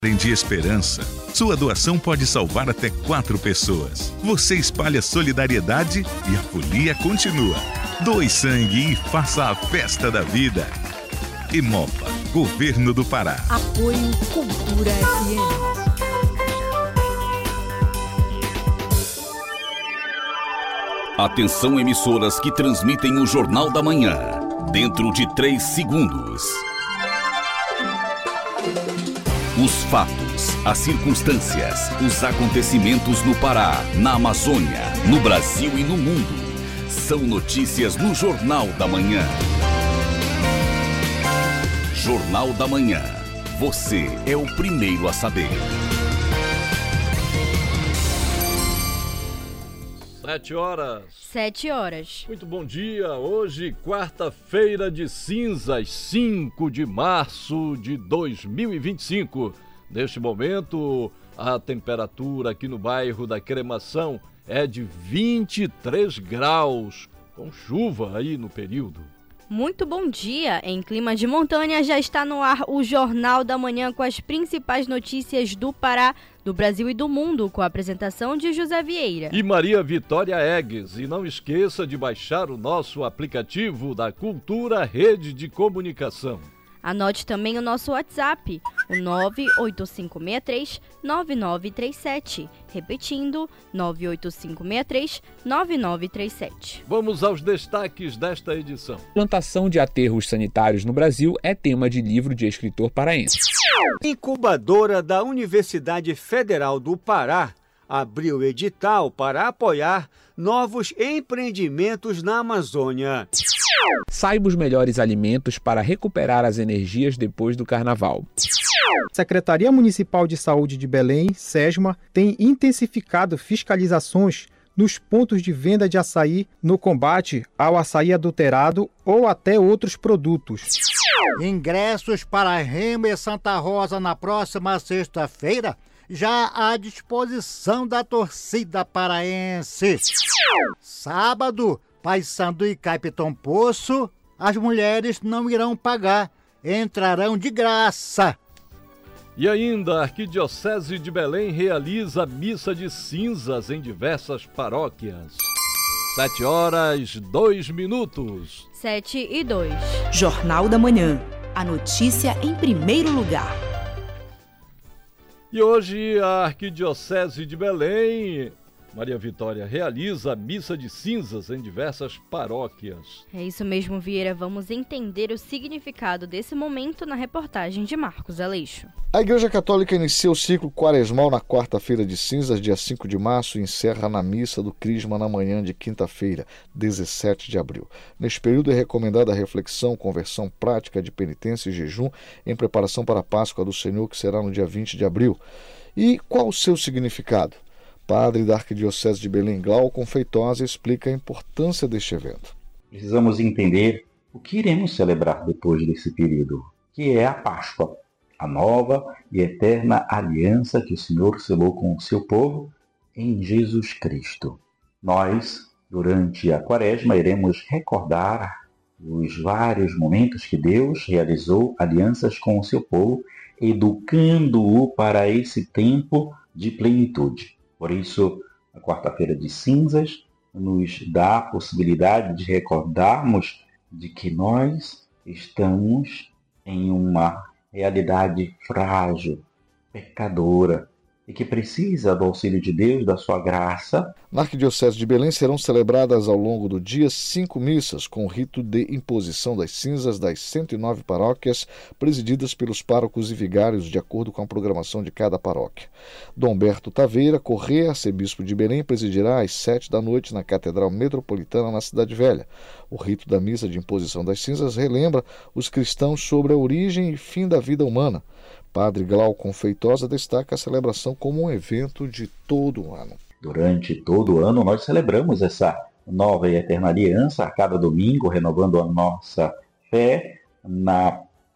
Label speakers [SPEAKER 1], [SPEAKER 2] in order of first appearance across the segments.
[SPEAKER 1] De esperança. Sua doação pode salvar até 4 pessoas. Você espalha solidariedade e a folia continua. Doe sangue e faça a festa da vida. Emopa, Governo do Pará.
[SPEAKER 2] Apoio Cultura FM.
[SPEAKER 3] Atenção, emissoras que transmitem o Jornal da Manhã. Dentro de 3 segundos. Os fatos, as circunstâncias, os acontecimentos no Pará, na Amazônia, no Brasil e no mundo. São notícias no Jornal da Manhã. Jornal da Manhã. Você é o primeiro a saber.
[SPEAKER 4] 7 horas.
[SPEAKER 5] Muito bom dia. Hoje, quarta-feira de cinzas, 5 de março de 2025. Neste momento, a temperatura aqui no bairro da Cremação é de 23 graus, com chuva aí no período.
[SPEAKER 4] Muito bom dia! Em clima de montanha já está no ar o Jornal da Manhã com as principais notícias do Pará, do Brasil e do mundo, com a apresentação de José Vieira
[SPEAKER 5] e Maria Vitória Eggs. E não esqueça de baixar o nosso aplicativo da Cultura Rede de Comunicação.
[SPEAKER 4] Anote também o nosso WhatsApp, o 98563-9937. Repetindo, 98563-9937.
[SPEAKER 5] Vamos aos destaques desta edição.
[SPEAKER 6] Plantação de aterros sanitários no Brasil é tema de livro de escritor paraense.
[SPEAKER 7] Incubadora da Universidade Federal do Pará abriu edital para apoiar novos empreendimentos na Amazônia.
[SPEAKER 6] Saiba os melhores alimentos para recuperar as energias depois do carnaval.
[SPEAKER 8] Secretaria Municipal de Saúde de Belém, SESMA, tem intensificado fiscalizações nos pontos de venda de açaí no combate ao açaí adulterado ou até outros produtos.
[SPEAKER 9] Ingressos para Remo e Santa Rosa na próxima sexta-feira já à disposição da torcida paraense. Sábado, Paysandu e Capitão Poço, as mulheres não irão pagar, entrarão de graça.
[SPEAKER 5] E ainda, a Arquidiocese de Belém realiza missa de cinzas em diversas paróquias. 7 horas, 2 minutos.
[SPEAKER 4] 7:02.
[SPEAKER 2] Jornal da Manhã. A notícia em primeiro lugar.
[SPEAKER 5] E hoje a Arquidiocese de Belém, Maria Vitória, realiza a missa de cinzas em diversas paróquias.
[SPEAKER 4] É isso mesmo, Vieira. Vamos entender o significado desse momento na reportagem de Marcos Aleixo.
[SPEAKER 10] A Igreja Católica inicia o ciclo quaresmal na quarta-feira de cinzas, dia 5 de março, e encerra na missa do Crisma na manhã de quinta-feira, 17 de abril. Neste período é recomendada a reflexão, conversão prática de penitência e jejum em preparação para a Páscoa do Senhor, que será no dia 20 de abril. E qual o seu significado? Padre da Arquidiocese de Belém, Glaucon Feitosa, explica a importância deste evento.
[SPEAKER 11] Precisamos entender o que iremos celebrar depois desse período, que é a Páscoa, a nova e eterna aliança que o Senhor selou com o seu povo em Jesus Cristo. Nós, durante a Quaresma, iremos recordar os vários momentos que Deus realizou alianças com o seu povo, educando-o para esse tempo de plenitude. Por isso, a quarta-feira de cinzas nos dá a possibilidade de recordarmos de que nós estamos em uma realidade frágil, pecadora, e que precisa do auxílio de Deus, da sua graça.
[SPEAKER 10] Na Arquidiocese de Belém serão celebradas ao longo do dia 5 missas, com o rito de imposição das cinzas das 109 paróquias, presididas pelos párocos e vigários, de acordo com a programação de cada paróquia. Dom Berto Taveira Corrêa, arcebispo de Belém, presidirá às 7 da noite na Catedral Metropolitana, na Cidade Velha. O rito da missa de imposição das cinzas relembra os cristãos sobre a origem e fim da vida humana. Padre Glaucon Feitosa destaca a celebração como um evento de todo o ano.
[SPEAKER 11] Durante todo o ano nós celebramos essa nova e eterna aliança, a cada domingo, renovando a nossa fé na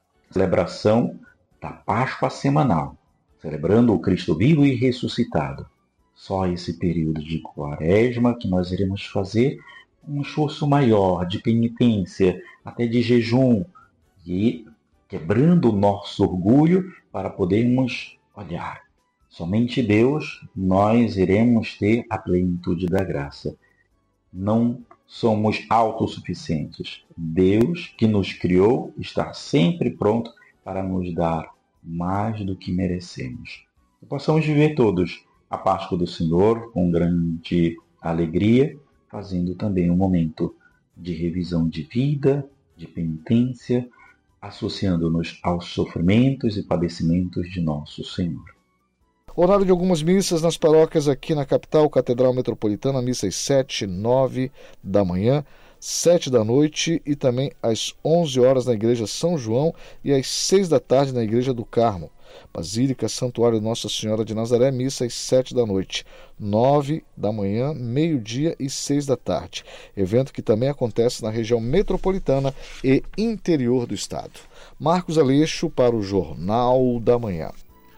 [SPEAKER 11] celebração da Páscoa semanal, celebrando o Cristo vivo e ressuscitado. Só esse período de Quaresma que nós iremos fazer um esforço maior de penitência, até de jejum, e quebrando o nosso orgulho para podermos olhar. Somente Deus nós iremos ter a plenitude da graça. Não somos autossuficientes. Deus, que nos criou, está sempre pronto para nos dar mais do que merecemos. Que possamos viver todos a Páscoa do Senhor com grande alegria, fazendo também um momento de revisão de vida, de penitência, associando-nos aos sofrimentos e padecimentos de nosso Senhor.
[SPEAKER 10] Horário de algumas missas nas paróquias aqui na capital, Catedral Metropolitana, missas 7, 9 da manhã, 7 da noite e também às 11 horas na Igreja São João e às 6 da tarde na Igreja do Carmo. Basílica Santuário Nossa Senhora de Nazaré, missa às 7 da noite, 9 da manhã, meio-dia e 6 da tarde. Evento que também acontece na região metropolitana e interior do estado. Marcos Aleixo para o Jornal da Manhã.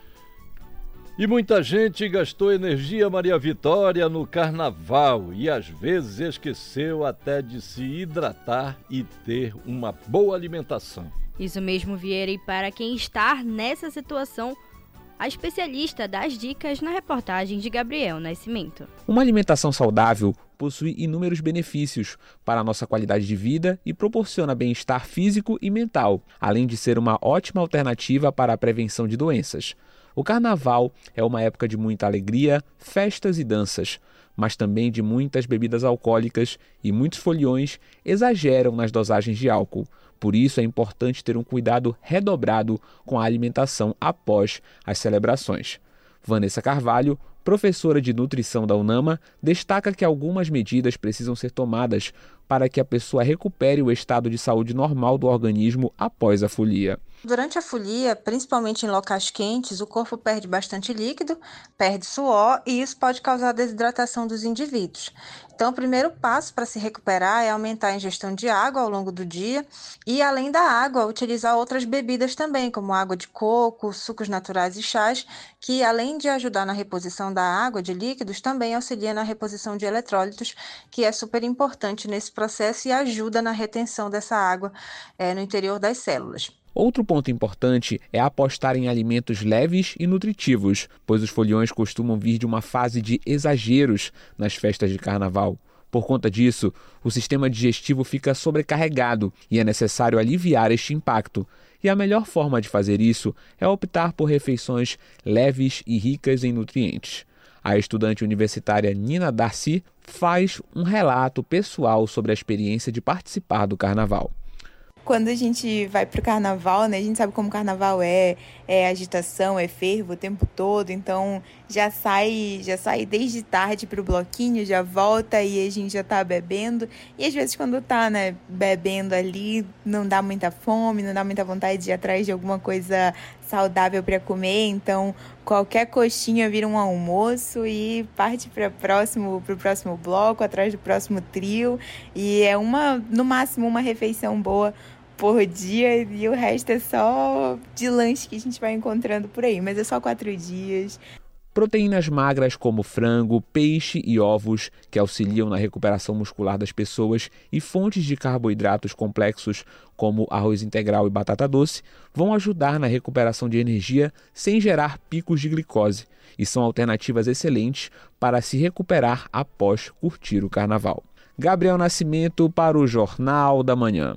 [SPEAKER 5] E muita gente gastou energia, Maria Vitória, no carnaval e às vezes esqueceu até de se hidratar e ter uma boa alimentação.
[SPEAKER 4] Isso mesmo, Vieira, e para quem está nessa situação, a especialista dá as dicas na reportagem de Gabriel Nascimento.
[SPEAKER 6] Uma alimentação saudável possui inúmeros benefícios para a nossa qualidade de vida e proporciona bem-estar físico e mental, além de ser uma ótima alternativa para a prevenção de doenças. O carnaval é uma época de muita alegria, festas e danças, mas também de muitas bebidas alcoólicas e muitos foliões exageram nas dosagens de álcool. Por isso é importante ter um cuidado redobrado com a alimentação após as celebrações. Vanessa Carvalho, professora de nutrição da UNAMA, destaca que algumas medidas precisam ser tomadas para que a pessoa recupere o estado de saúde normal do organismo após a folia.
[SPEAKER 12] Durante a folia, principalmente em locais quentes, o corpo perde bastante líquido, perde suor e isso pode causar desidratação dos indivíduos. Então, o primeiro passo para se recuperar é aumentar a ingestão de água ao longo do dia e, além da água, utilizar outras bebidas também, como água de coco, sucos naturais e chás, que, além de ajudar na reposição da água de líquidos, também auxilia na reposição de eletrólitos, que é super importante nesse processo e ajuda na retenção dessa água no interior das células.
[SPEAKER 6] Outro ponto importante é apostar em alimentos leves e nutritivos, pois os foliões costumam vir de uma fase de exageros nas festas de carnaval. Por conta disso, o sistema digestivo fica sobrecarregado e é necessário aliviar este impacto. E a melhor forma de fazer isso é optar por refeições leves e ricas em nutrientes. A estudante universitária Nina Darcy faz um relato pessoal sobre a experiência de participar do carnaval.
[SPEAKER 13] Quando a gente vai pro carnaval, né, a gente sabe como o carnaval é agitação, é fervo o tempo todo, então já sai desde tarde pro bloquinho, já volta e a gente já tá bebendo. E às vezes quando tá, né, bebendo ali, não dá muita fome, não dá muita vontade de ir atrás de alguma coisa saudável para comer, então qualquer coxinha vira um almoço e parte pro próximo bloco, atrás do próximo trio, e é no máximo uma refeição boa por dia e o resto é só de lanche que a gente vai encontrando por aí, mas é só 4 dias.
[SPEAKER 6] Proteínas magras como frango, peixe e ovos, que auxiliam na recuperação muscular das pessoas, e fontes de carboidratos complexos como arroz integral e batata doce, vão ajudar na recuperação de energia sem gerar picos de glicose e são alternativas excelentes para se recuperar após curtir o carnaval. Gabriel Nascimento para o Jornal da Manhã.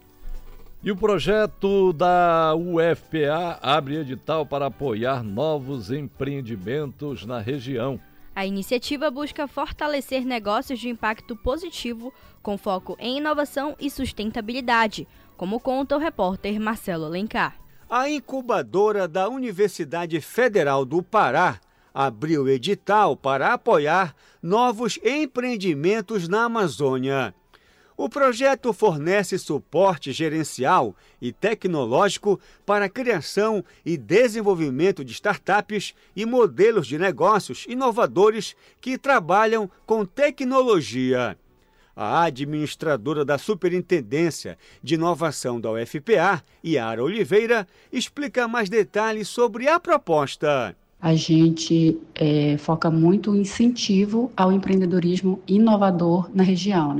[SPEAKER 5] E o projeto da UFPA abre edital para apoiar novos empreendimentos na região.
[SPEAKER 4] A iniciativa busca fortalecer negócios de impacto positivo com foco em inovação e sustentabilidade, como conta o repórter Marcelo Alencar.
[SPEAKER 7] A incubadora da Universidade Federal do Pará abriu edital para apoiar novos empreendimentos na Amazônia. O projeto fornece suporte gerencial e tecnológico para a criação e desenvolvimento de startups e modelos de negócios inovadores que trabalham com tecnologia. A administradora da Superintendência de Inovação da UFPA, Yara Oliveira, explica mais detalhes sobre a proposta.
[SPEAKER 14] A gente foca muito o incentivo ao empreendedorismo inovador na região, né?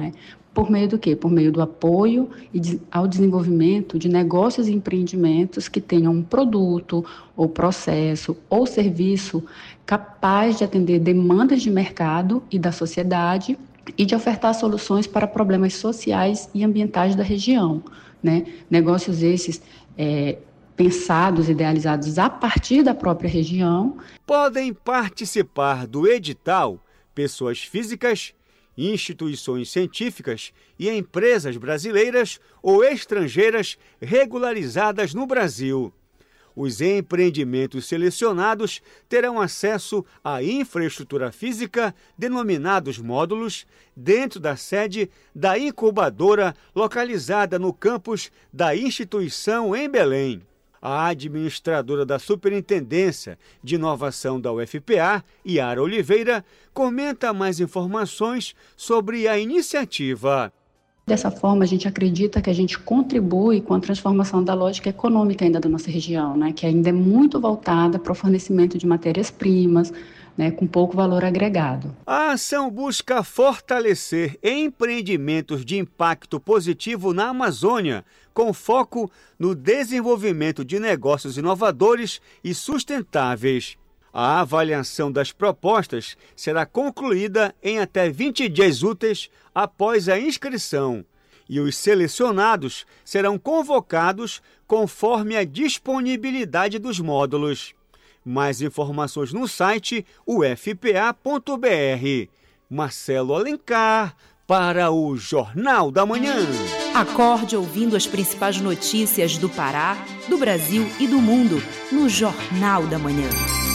[SPEAKER 14] Por meio do quê? Por meio do apoio ao desenvolvimento de negócios e empreendimentos que tenham um produto, ou processo, ou serviço capaz de atender demandas de mercado e da sociedade e de ofertar soluções para problemas sociais e ambientais da região, né? Negócios esses pensados, idealizados a partir da própria região.
[SPEAKER 7] Podem participar do edital pessoas físicas, instituições científicas e empresas brasileiras ou estrangeiras regularizadas no Brasil. Os empreendimentos selecionados terão acesso à infraestrutura física, denominados módulos, dentro da sede da incubadora localizada no campus da instituição em Belém. A administradora da Superintendência de Inovação da UFPA, Yara Oliveira, comenta mais informações sobre a iniciativa.
[SPEAKER 14] Dessa forma, a gente acredita que a gente contribui com a transformação da lógica econômica ainda da nossa região, né, que ainda é muito voltada para o fornecimento de matérias-primas, né, com pouco valor agregado.
[SPEAKER 7] A ação busca fortalecer empreendimentos de impacto positivo na Amazônia, com foco no desenvolvimento de negócios inovadores e sustentáveis. A avaliação das propostas será concluída em até 20 dias úteis após a inscrição, e os selecionados serão convocados conforme a disponibilidade dos módulos. Mais informações no site ufpa.br. Marcelo Alencar, para o Jornal da Manhã.
[SPEAKER 2] Acorde ouvindo as principais notícias do Pará, do Brasil e do mundo no Jornal da Manhã.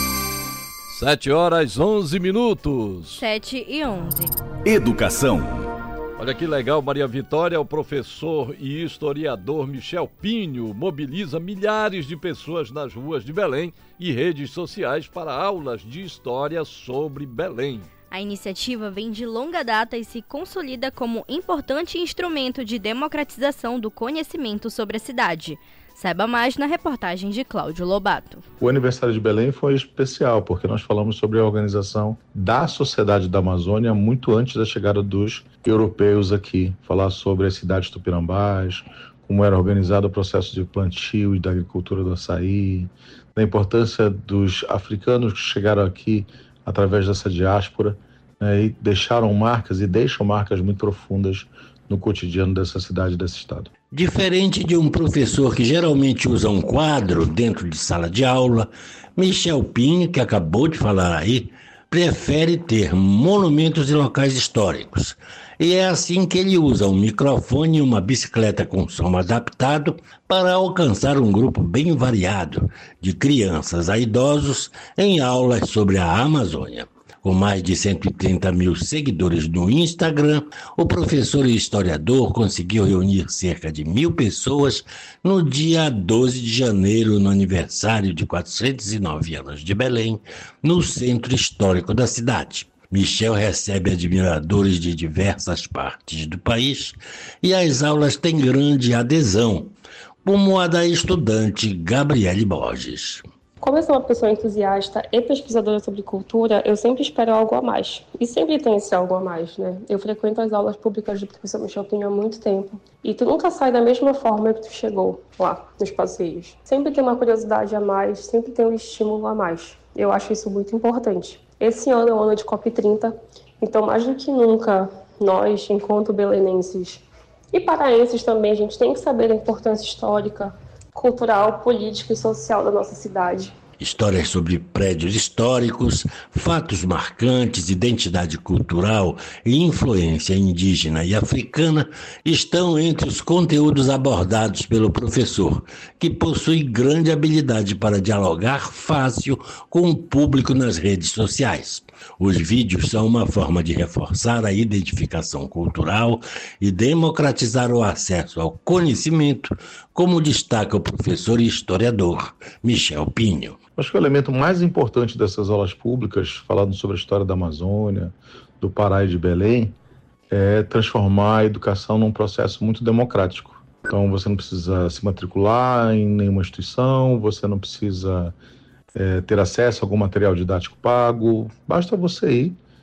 [SPEAKER 5] 7h11.
[SPEAKER 4] 7h11.
[SPEAKER 3] Educação.
[SPEAKER 5] Olha que legal, Maria Vitória, o professor e historiador Michel Pinho mobiliza milhares de pessoas nas ruas de Belém e redes sociais para aulas de história sobre Belém.
[SPEAKER 4] A iniciativa vem de longa data e se consolida como importante instrumento de democratização do conhecimento sobre a cidade. Saiba mais na reportagem de Cláudio Lobato.
[SPEAKER 15] O aniversário de Belém foi especial, porque nós falamos sobre a organização da sociedade da Amazônia muito antes da chegada dos europeus aqui. Falar sobre as cidades tupinambás, como era organizado o processo de plantio e da agricultura do açaí, da importância dos africanos que chegaram aqui através dessa diáspora, né, e deixaram marcas e deixam marcas muito profundas no cotidiano dessa cidade e desse estado.
[SPEAKER 16] Diferente de um professor que geralmente usa um quadro dentro de sala de aula, Michel Pinho, que acabou de falar aí, prefere ter monumentos e locais históricos. E é assim que ele usa um microfone e uma bicicleta com som adaptado para alcançar um grupo bem variado, de crianças a idosos, em aulas sobre a Amazônia. Com mais de 130 mil seguidores no Instagram, o professor e historiador conseguiu reunir cerca de 1.000 pessoas no dia 12 de janeiro, no aniversário de 409 anos de Belém, no centro histórico da cidade. Michel recebe admiradores de diversas partes do país e as aulas têm grande adesão, como a da estudante Gabriele Borges.
[SPEAKER 17] Como eu sou uma pessoa entusiasta e pesquisadora sobre cultura, eu sempre espero algo a mais. E sempre tem esse algo a mais, né? Eu frequento as aulas públicas do professor Michel Pinho há muito tempo. E tu nunca sai da mesma forma que tu chegou lá, nos passeios. Sempre tem uma curiosidade a mais, sempre tem um estímulo a mais. Eu acho isso muito importante. Esse ano é o ano de COP30, então mais do que nunca, nós, enquanto belenenses e paraenses também, a gente tem que saber da importância histórica, cultural, política e social da nossa cidade.
[SPEAKER 16] Histórias sobre prédios históricos, fatos marcantes, identidade cultural e influência indígena e africana estão entre os conteúdos abordados pelo professor, que possui grande habilidade para dialogar fácil com o público nas redes sociais. Os vídeos são uma forma de reforçar a identificação cultural e democratizar o acesso ao conhecimento, como destaca o professor e historiador Michel Pinho.
[SPEAKER 15] Acho que o elemento mais importante dessas aulas públicas, falando sobre a história da Amazônia, do Pará e de Belém, é transformar a educação num processo muito democrático. Então você não precisa se matricular em nenhuma instituição, você não precisa ter acesso a algum material didático pago, basta você ir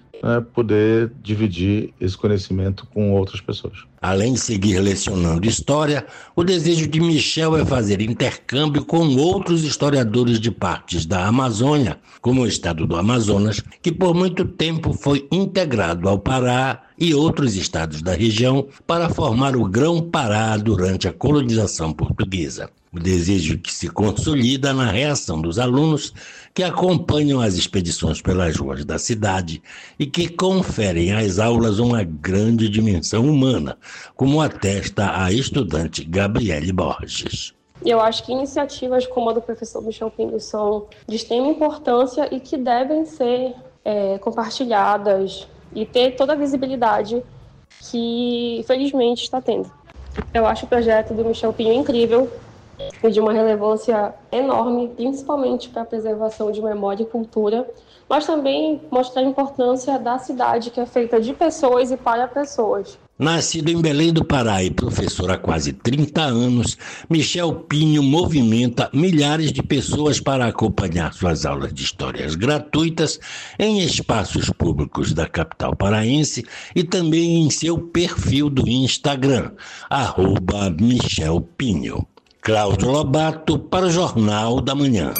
[SPEAKER 15] poder dividir esse conhecimento com outras pessoas.
[SPEAKER 16] Além de seguir lecionando história, o desejo de Michel é fazer intercâmbio com outros historiadores de partes da Amazônia, como o estado do Amazonas, que por muito tempo foi integrado ao Pará e outros estados da região para formar o Grão-Pará durante a colonização portuguesa. O desejo que se consolida na reação dos alunos que acompanham as expedições pelas ruas da cidade e que conferem às aulas uma grande dimensão humana, como atesta a estudante Gabriele Borges.
[SPEAKER 17] Eu acho que iniciativas como a do professor Michel Pinho são de extrema importância e que devem ser compartilhadas e ter toda a visibilidade que, felizmente, está tendo. Eu acho o projeto do Michel Pinho incrível e de uma relevância enorme, principalmente para a preservação de memória e cultura, mas também mostrar a importância da cidade, que é feita de pessoas e para pessoas.
[SPEAKER 16] Nascido em Belém do Pará e professor há quase 30 anos, Michel Pinho movimenta milhares de pessoas para acompanhar suas aulas de histórias gratuitas em espaços públicos da capital paraense e também em seu perfil do Instagram, @MichelPinho. Cláudio Lobato para o Jornal da Manhã.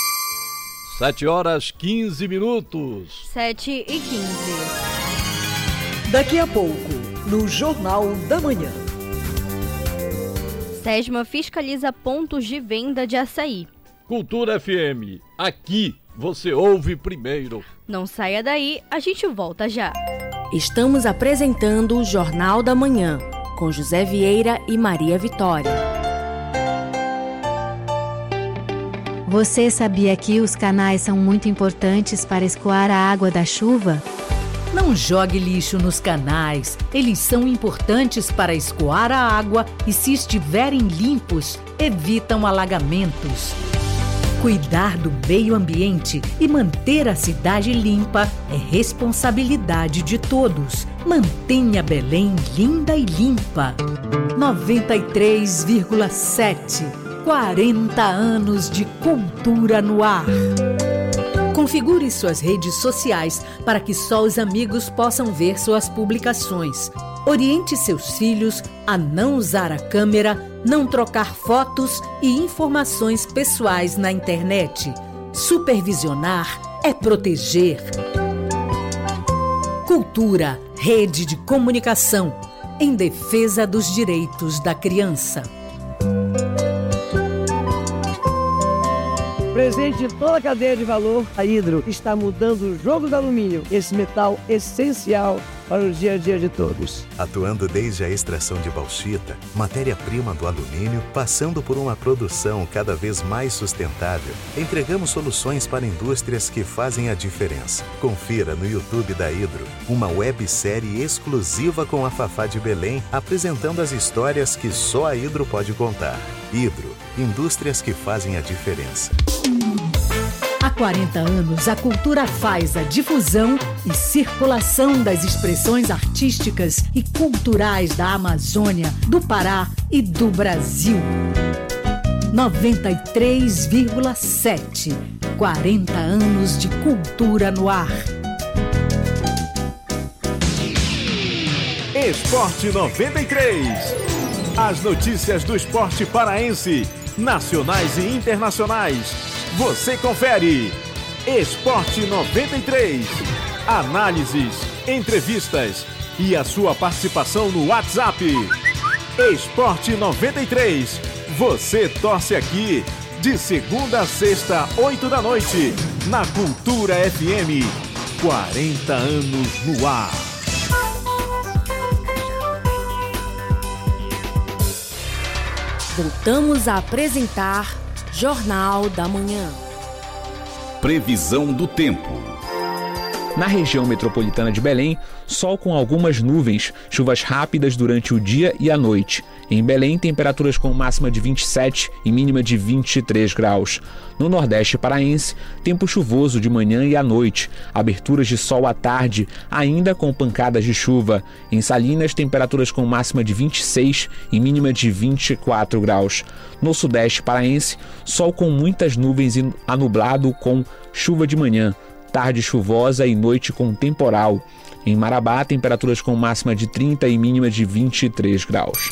[SPEAKER 5] 7h15.
[SPEAKER 4] 7h15.
[SPEAKER 18] Daqui a pouco, no Jornal da Manhã.
[SPEAKER 4] SESMA fiscaliza pontos de venda de açaí.
[SPEAKER 5] Cultura FM, aqui você ouve primeiro.
[SPEAKER 4] Não saia daí, a gente volta já.
[SPEAKER 2] Estamos apresentando o Jornal da Manhã, com José Vieira e Maria Vitória.
[SPEAKER 19] Você sabia que os canais são muito importantes para escoar a água da chuva?
[SPEAKER 18] Não jogue lixo nos canais. Eles são importantes para escoar a água e, se estiverem limpos, evitam alagamentos. Cuidar do meio ambiente e manter a cidade limpa é responsabilidade de todos. Mantenha Belém linda e limpa. 93,7. 40 anos de cultura no ar. Configure suas redes sociais para que só os amigos possam ver suas publicações. Oriente seus filhos a não usar a câmera, não trocar fotos e informações pessoais na internet. Supervisionar é proteger. Cultura, rede de comunicação, em defesa dos direitos da criança.
[SPEAKER 20] Presente em toda a cadeia de valor, a Hidro está mudando o jogo do alumínio, esse metal essencial para o dia a dia de todos.
[SPEAKER 21] Atuando desde a extração de bauxita, matéria-prima do alumínio, passando por uma produção cada vez mais sustentável, entregamos soluções para indústrias que fazem a diferença. Confira no YouTube da Hidro, uma websérie exclusiva com a Fafá de Belém, apresentando as histórias que só a Hidro pode contar. Hidro, indústrias que fazem a diferença.
[SPEAKER 18] Há 40 anos, a cultura faz a difusão e circulação das expressões artísticas e culturais da Amazônia, do Pará e do Brasil. 93,7. 40 anos de cultura no ar.
[SPEAKER 22] Esporte 93. As notícias do esporte paraense, nacionais e internacionais. Você confere. Esporte 93. Análises, entrevistas e a sua participação no WhatsApp. Esporte 93. Você torce aqui. De segunda a sexta, 8 da noite. Na Cultura FM. 40 anos no ar.
[SPEAKER 2] Voltamos a apresentar Jornal da Manhã.
[SPEAKER 3] Previsão do tempo.
[SPEAKER 6] Na região metropolitana de Belém, sol com algumas nuvens, chuvas rápidas durante o dia e a noite. Em Belém, temperaturas com máxima de 27 e mínima de 23 graus. No Nordeste paraense, tempo chuvoso de manhã e à noite, aberturas de sol à tarde, ainda com pancadas de chuva. Em Salinas, temperaturas com máxima de 26 e mínima de 24 graus. No Sudeste paraense, sol com muitas nuvens e anublado com chuva de manhã. tarde chuvosa e noite com temporal. Em Marabá, temperaturas com máxima de 30 e mínima de 23 graus.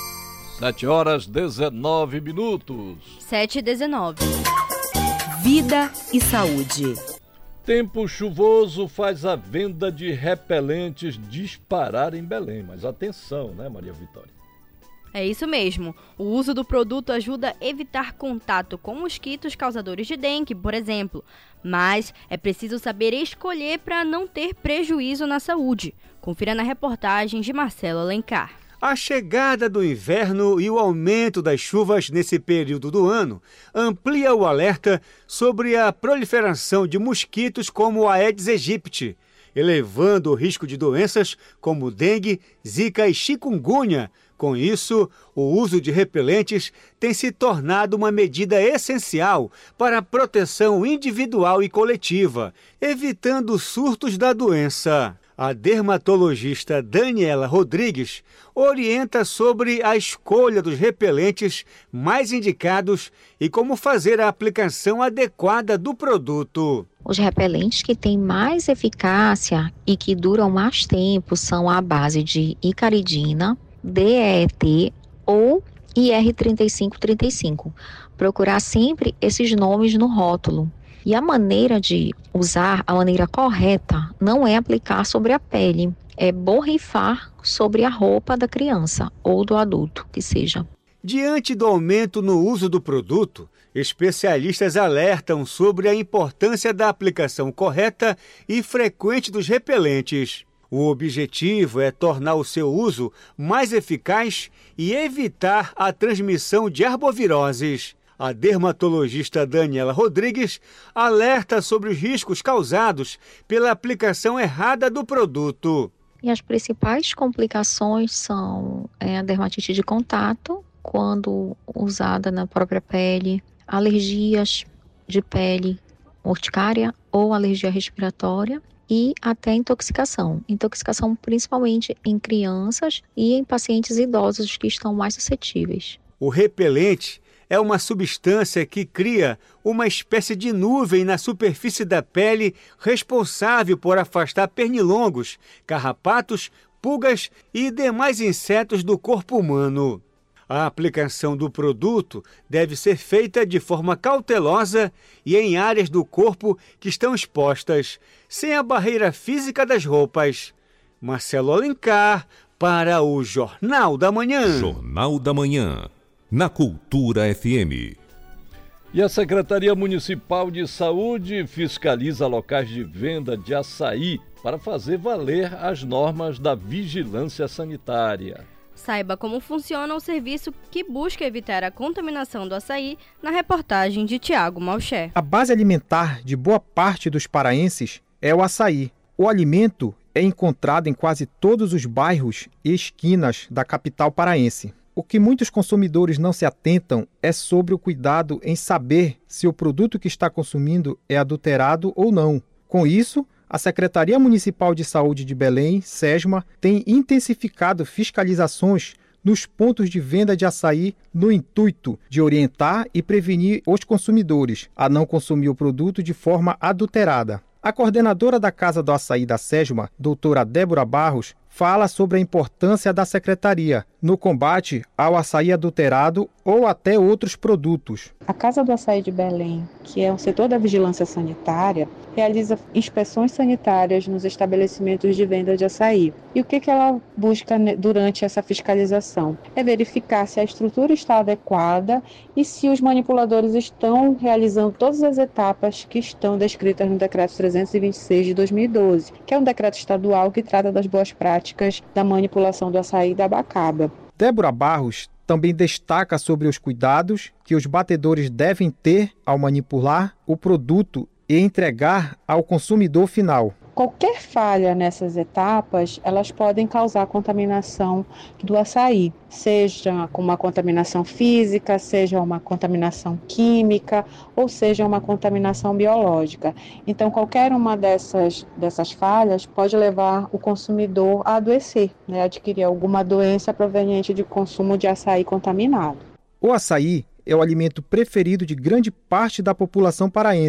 [SPEAKER 5] 7h19.
[SPEAKER 4] 7h19.
[SPEAKER 2] Vida e saúde.
[SPEAKER 5] Tempo chuvoso faz a venda de repelentes disparar em Belém. Mas atenção, né, Maria Vitória?
[SPEAKER 4] É isso mesmo. O uso do produto ajuda a evitar contato com mosquitos causadores de dengue, por exemplo. Mas é preciso saber escolher para não ter prejuízo na saúde. Confira na reportagem de Marcelo Alencar.
[SPEAKER 7] A chegada do inverno e o aumento das chuvas nesse período do ano amplia o alerta sobre a proliferação de mosquitos como o Aedes aegypti, elevando o risco de doenças como dengue, zika e chikungunya. Com isso, o uso de repelentes tem se tornado uma medida essencial para a proteção individual e coletiva, evitando surtos da doença. A dermatologista Daniela Rodrigues orienta sobre a escolha dos repelentes mais indicados e como fazer a aplicação adequada do produto.
[SPEAKER 1] Os repelentes que têm mais eficácia e que duram mais tempo são à base de icaridina, DEET ou IR3535. Procurar sempre esses nomes no rótulo. E a maneira de usar, a maneira correta, não é aplicar sobre a pele, é borrifar sobre a roupa da criança ou do adulto, que seja.
[SPEAKER 7] Diante do aumento no uso do produto, especialistas alertam sobre a importância da aplicação correta e frequente dos repelentes. O objetivo é tornar o seu uso mais eficaz e evitar a transmissão de arboviroses. A dermatologista Daniela Rodrigues alerta sobre os riscos causados pela aplicação errada do produto.
[SPEAKER 1] E as principais complicações são a dermatite de contato, quando usada na própria pele, alergias de pele, urticária ou alergia respiratória e até intoxicação. Intoxicação principalmente em crianças e em pacientes idosos que estão mais suscetíveis.
[SPEAKER 7] O repelente é uma substância que cria uma espécie de nuvem na superfície da pele responsável por afastar pernilongos, carrapatos, pulgas e demais insetos do corpo humano. A aplicação do produto deve ser feita de forma cautelosa e em áreas do corpo que estão expostas, sem a barreira física das roupas. Marcelo Alencar, para o Jornal da Manhã.
[SPEAKER 22] Jornal da Manhã, na Cultura FM.
[SPEAKER 5] E a Secretaria Municipal de Saúde fiscaliza locais de venda de açaí para fazer valer as normas da vigilância sanitária.
[SPEAKER 4] Saiba como funciona o serviço que busca evitar a contaminação do açaí na reportagem de Tiago Malcher.
[SPEAKER 8] A base alimentar de boa parte dos paraenses é o açaí. O alimento é encontrado em quase todos os bairros e esquinas da capital paraense. O que muitos consumidores não se atentam é sobre o cuidado em saber se o produto que está consumindo é adulterado ou não. Com isso, a Secretaria Municipal de Saúde de Belém, SESMA, tem intensificado fiscalizações nos pontos de venda de açaí no intuito de orientar e prevenir os consumidores a não consumir o produto de forma adulterada. A coordenadora da Casa do Açaí da SESMA, doutora Débora Barros, fala sobre a importância da Secretaria no combate ao açaí adulterado ou até outros produtos.
[SPEAKER 23] A Casa do Açaí de Belém, que é um setor da vigilância sanitária, realiza inspeções sanitárias nos estabelecimentos de venda de açaí. E o que ela busca durante essa fiscalização? É verificar se a estrutura está adequada e se os manipuladores estão realizando todas as etapas que estão descritas no Decreto 326 de 2012, que é um decreto estadual que trata das boas práticas da manipulação do açaí e da abacaba.
[SPEAKER 8] Débora Barros também destaca sobre os cuidados que os batedores devem ter ao manipular o produto e entregar ao consumidor final.
[SPEAKER 23] Qualquer falha nessas etapas, elas podem causar contaminação do açaí, seja com uma contaminação física, seja uma contaminação química, ou seja uma contaminação biológica. Então, qualquer uma dessas falhas pode levar o consumidor a adoecer, a adquirir alguma doença proveniente de consumo de açaí contaminado.
[SPEAKER 8] O açaí é o alimento preferido de grande parte da população paraense.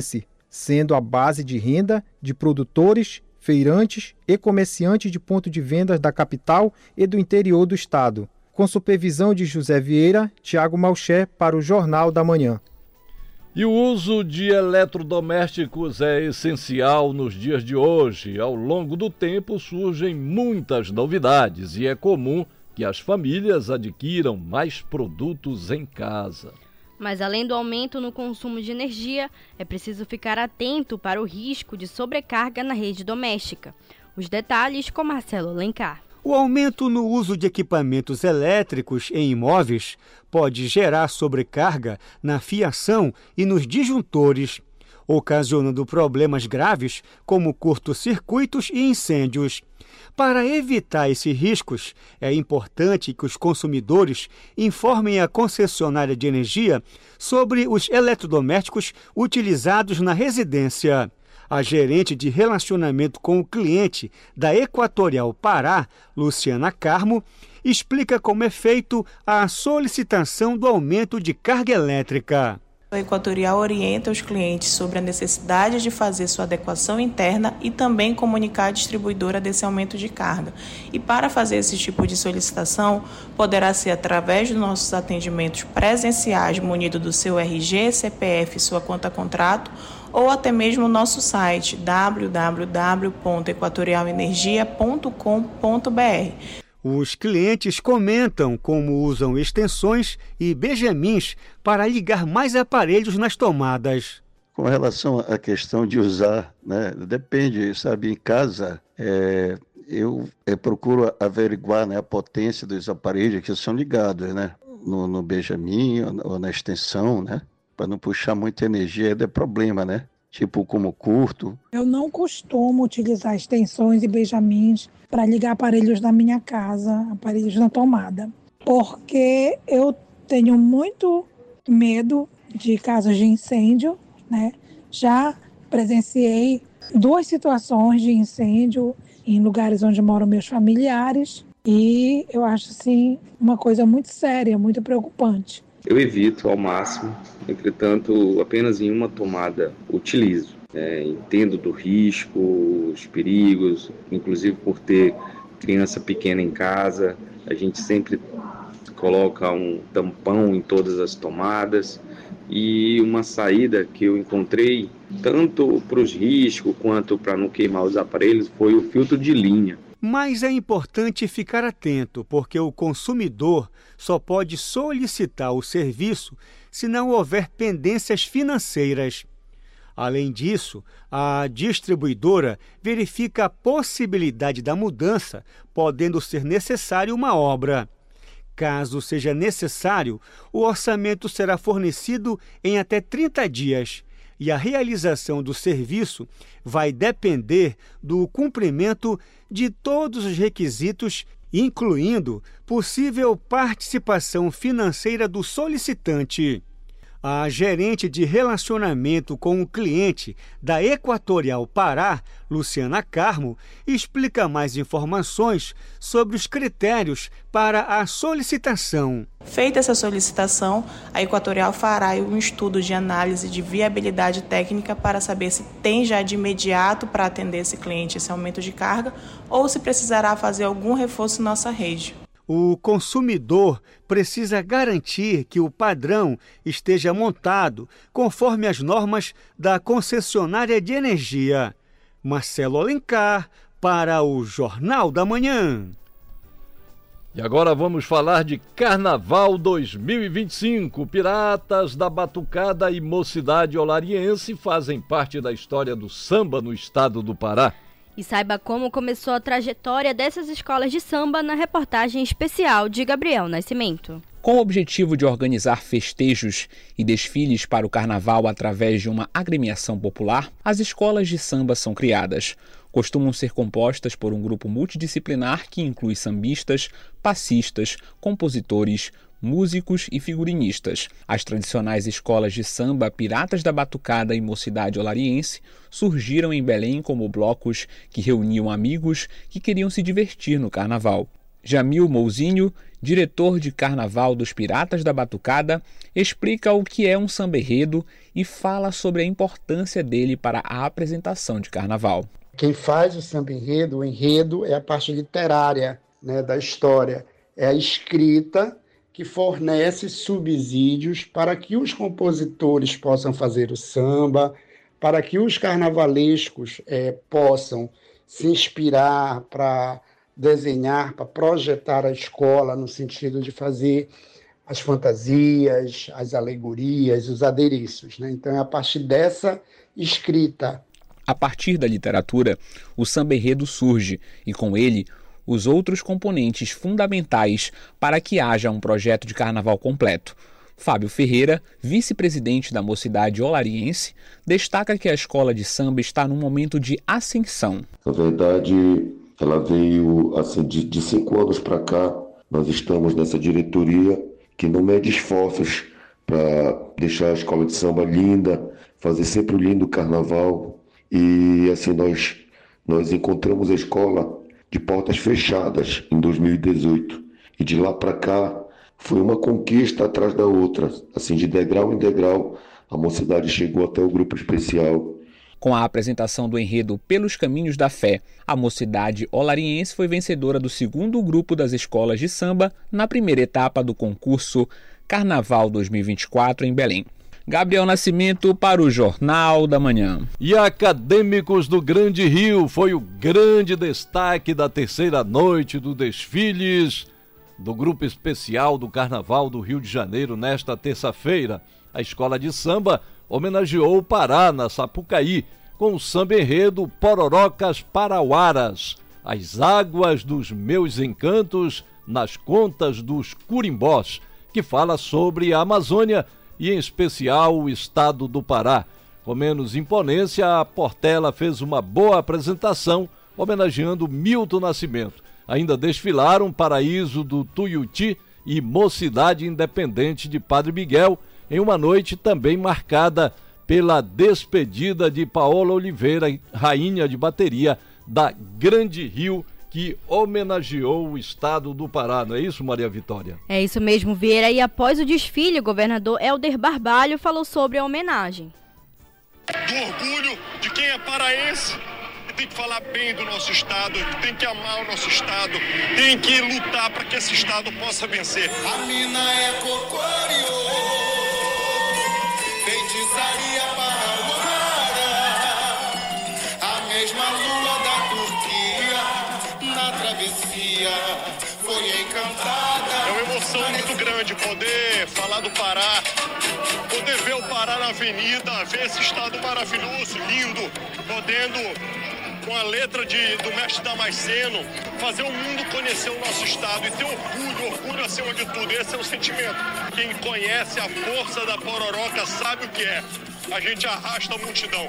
[SPEAKER 8] sendo a base de renda de produtores, feirantes e comerciantes de ponto de vendas da capital e do interior do estado. Com supervisão de José Vieira, Tiago Malché para o Jornal da Manhã.
[SPEAKER 5] E o uso de eletrodomésticos é essencial nos dias de hoje. Ao longo do tempo surgem muitas novidades e é comum que as famílias adquiram mais produtos em casa.
[SPEAKER 4] Mas além do aumento no consumo de energia, é preciso ficar atento para o risco de sobrecarga na rede doméstica. Os detalhes com Marcelo Alencar.
[SPEAKER 7] O aumento no uso de equipamentos elétricos em imóveis pode gerar sobrecarga na fiação e nos disjuntores, ocasionando problemas graves como curtos-circuitos e incêndios. Para evitar esses riscos, é importante que os consumidores informem a concessionária de energia sobre os eletrodomésticos utilizados na residência. A gerente de relacionamento com o cliente da Equatorial Pará, Luciana Carmo, explica como é feito a solicitação do aumento de carga elétrica.
[SPEAKER 9] A Equatorial orienta os clientes sobre a necessidade de fazer sua adequação interna e também comunicar à distribuidora desse aumento de carga. E para fazer esse tipo de solicitação, poderá ser através dos nossos atendimentos presenciais munido do seu RG, CPF e sua conta-contrato, ou até mesmo o nosso site www.equatorialenergia.com.br.
[SPEAKER 7] Os clientes comentam como usam extensões e benjamins para ligar mais aparelhos nas tomadas.
[SPEAKER 10] Com relação à questão de usar, né, depende, sabe, em casa eu procuro averiguar, né, a potência dos aparelhos que são ligados, né, no benjamin ou na extensão, né, para não puxar muita energia, é problema, né? Tipo como curto.
[SPEAKER 11] Eu não costumo utilizar extensões e benjamins para ligar aparelhos da minha casa, aparelhos na tomada, porque eu tenho muito medo de casos de incêndio, né? Já presenciei 2 situações de incêndio em lugares onde moram meus familiares e eu acho assim uma coisa muito séria, muito preocupante.
[SPEAKER 24] Eu evito ao máximo, entretanto, apenas em uma tomada utilizo. Entendo do risco, os perigos, inclusive por ter criança pequena em casa, a gente sempre coloca um tampão em todas as tomadas. E uma saída que eu encontrei, tanto para os riscos quanto para não queimar os aparelhos, foi o filtro de linha.
[SPEAKER 7] Mas é importante ficar atento, porque o consumidor só pode solicitar o serviço se não houver pendências financeiras. Além disso, a distribuidora verifica a possibilidade da mudança, podendo ser necessária uma obra. Caso seja necessário, o orçamento será fornecido em até 30 dias. E a realização do serviço vai depender do cumprimento de todos os requisitos, incluindo possível participação financeira do solicitante. A gerente de relacionamento com o cliente da Equatorial Pará, Luciana Carmo, explica mais informações sobre os critérios para a solicitação.
[SPEAKER 9] Feita essa solicitação, a Equatorial fará um estudo de análise de viabilidade técnica para saber se tem já de imediato para atender esse cliente esse aumento de carga ou se precisará fazer algum reforço em nossa rede.
[SPEAKER 7] O consumidor precisa garantir que o padrão esteja montado conforme as normas da concessionária de energia. Marcelo Alencar, para o Jornal da Manhã.
[SPEAKER 5] E agora vamos falar de Carnaval 2025. Piratas da Batucada e Mocidade Olariense fazem parte da história do samba no estado do Pará.
[SPEAKER 4] E saiba como começou a trajetória dessas escolas de samba na reportagem especial de Gabriel Nascimento.
[SPEAKER 6] Com o objetivo de organizar festejos e desfiles para o carnaval através de uma agremiação popular, as escolas de samba são criadas. Costumam ser compostas por um grupo multidisciplinar que inclui sambistas, passistas, compositores, músicos e figurinistas. As tradicionais escolas de samba Piratas da Batucada e Mocidade Olariense surgiram em Belém como blocos que reuniam amigos que queriam se divertir no carnaval. Jamil Mouzinho, diretor de Carnaval dos Piratas da Batucada, explica o que é um samba-enredo e fala sobre a importância dele para a apresentação de carnaval.
[SPEAKER 12] Quem faz o samba-enredo, o enredo é a parte literária, né, da história. É a escrita que fornece subsídios para que os compositores possam fazer o samba, para que os carnavalescos possam se inspirar para desenhar, para projetar a escola no sentido de fazer as fantasias, as alegorias, os adereços, né? Então é a partir dessa escrita.
[SPEAKER 6] A partir da literatura, o samba-enredo surge e com ele os outros componentes fundamentais para que haja um projeto de carnaval completo. Fábio Ferreira, vice-presidente da Mocidade Olariense, destaca que a escola de samba está num momento de ascensão.
[SPEAKER 13] Na verdade, ela veio assim, de 5 anos para cá. Nós estamos nessa diretoria que não mede esforços para deixar a escola de samba linda, fazer sempre um lindo carnaval. E assim nós encontramos a escola de portas fechadas em 2018. E de lá para cá foi uma conquista atrás da outra. Assim, de degrau em degrau, a Mocidade chegou até o grupo especial.
[SPEAKER 6] Com a apresentação do enredo Pelos Caminhos da Fé, a Mocidade Olariense foi vencedora do 2º grupo das escolas de samba na primeira etapa do concurso Carnaval 2024 em Belém. Gabriel Nascimento para o Jornal da Manhã.
[SPEAKER 5] E Acadêmicos do Grande Rio foi o grande destaque da terceira noite do desfiles do Grupo Especial do Carnaval do Rio de Janeiro nesta terça-feira. A escola de samba homenageou o Pará, na Sapucaí, com o samba-enredo Pororocas Parauaras, as águas dos meus encantos nas contas dos curimbós, que fala sobre a Amazônia e, em especial, o estado do Pará. Com menos imponência, a Portela fez uma boa apresentação, homenageando Milton Nascimento. Ainda desfilaram Paraíso do Tuiuti e Mocidade Independente de Padre Miguel, em uma noite também marcada pela despedida de Paola Oliveira, rainha de bateria da Grande Rio, que homenageou o estado do Pará. Não é isso, Maria Vitória?
[SPEAKER 4] É isso mesmo, Vieira. E após o desfile, o governador Helder Barbalho falou sobre a homenagem.
[SPEAKER 14] Do orgulho de quem é paraense, tem que falar bem do nosso estado, tem que amar o nosso estado, tem que lutar para que esse estado possa vencer.
[SPEAKER 15] A mina é cocoriô, feitiçaria parauara, a mesma lua da Turquia, na travessia, foi encantada.
[SPEAKER 14] É uma emoção muito grande poder falar do Pará, poder ver o Pará na avenida, ver esse estado maravilhoso, lindo, podendo, com a letra do mestre Damasceno, fazer o mundo conhecer o nosso estado e ter orgulho acima de tudo. Esse é o sentimento. Quem conhece a força da Pororoca sabe o que é. A gente arrasta a multidão.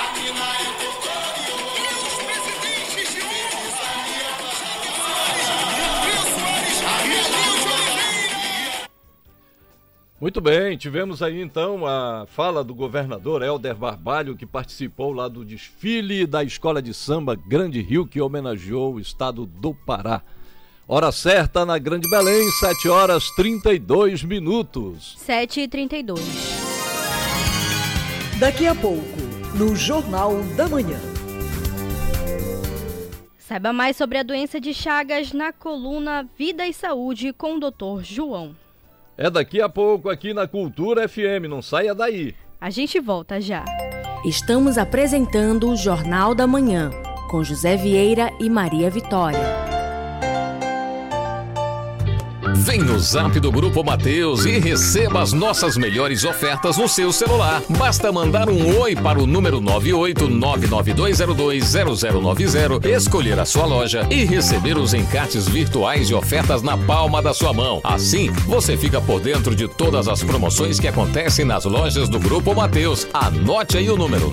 [SPEAKER 5] Muito bem, tivemos aí então a fala do governador Helder Barbalho, que participou lá do desfile da Escola de Samba Grande Rio, que homenageou o estado do Pará. Hora certa na Grande Belém, 7h32.
[SPEAKER 4] 7h32.
[SPEAKER 18] Daqui a pouco, no Jornal da Manhã.
[SPEAKER 4] Saiba mais sobre a doença de Chagas na coluna Vida e Saúde com o Dr. João.
[SPEAKER 5] É daqui a pouco aqui na Cultura FM, não saia daí.
[SPEAKER 4] A gente volta já.
[SPEAKER 2] Estamos apresentando o Jornal da Manhã, com José Vieira e Maria Vitória.
[SPEAKER 22] Vem no Zap do Grupo Mateus e receba as nossas melhores ofertas no seu celular. Basta mandar um oi para o número 98992020090, escolher a sua loja e receber os encartes virtuais de ofertas na palma da sua mão. Assim, você fica por dentro de todas as promoções que acontecem nas lojas do Grupo Mateus. Anote aí o número